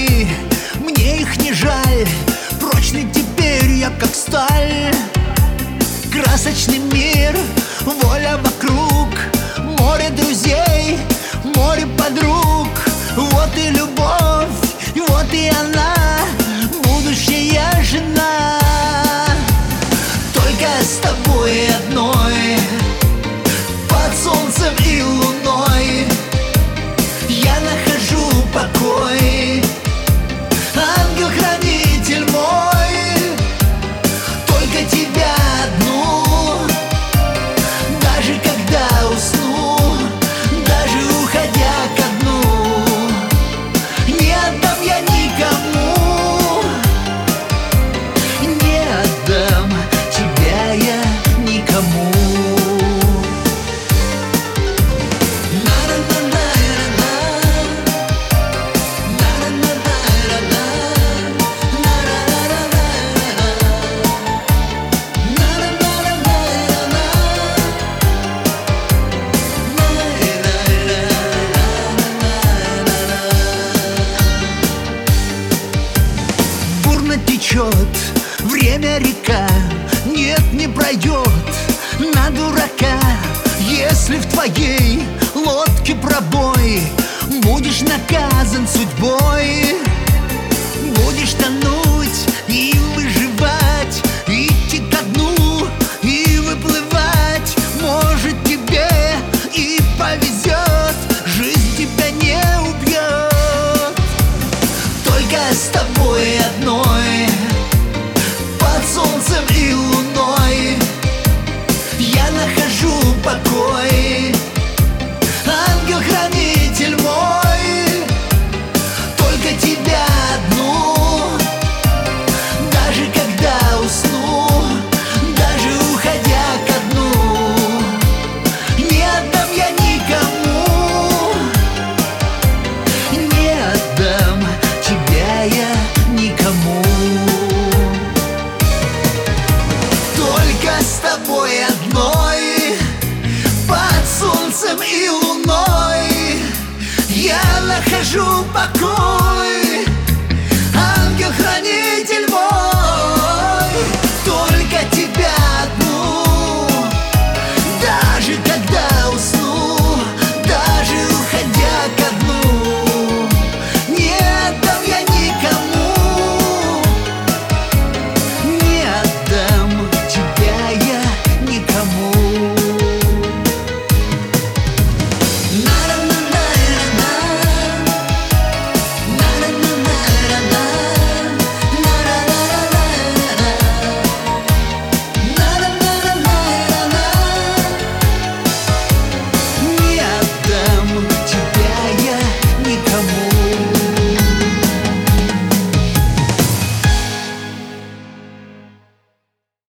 мечты, мне их не жаль. Прочный теперь я как сталь. Красочный мир, воля вокруг, море друзей, море подруг. Вот и любовь, вот и она, будущая жена. Только с тобой одной, под солнцем и луной, я нахожу покой. Ангел-хранитель мой, только тебя одну. Даже когда усну, даже уходя ко дну, не отдам я никому, не отдам тебя я никому. Течет время, река, нет, не пройдет на дурака. Если в твоей лодке пробой, будешь наказан судьбой. Будешь тонуть и выживать, идти ко дну и выплывать. Может, тебе и повезет, жизнь тебя не убьет. Только с тобой одной,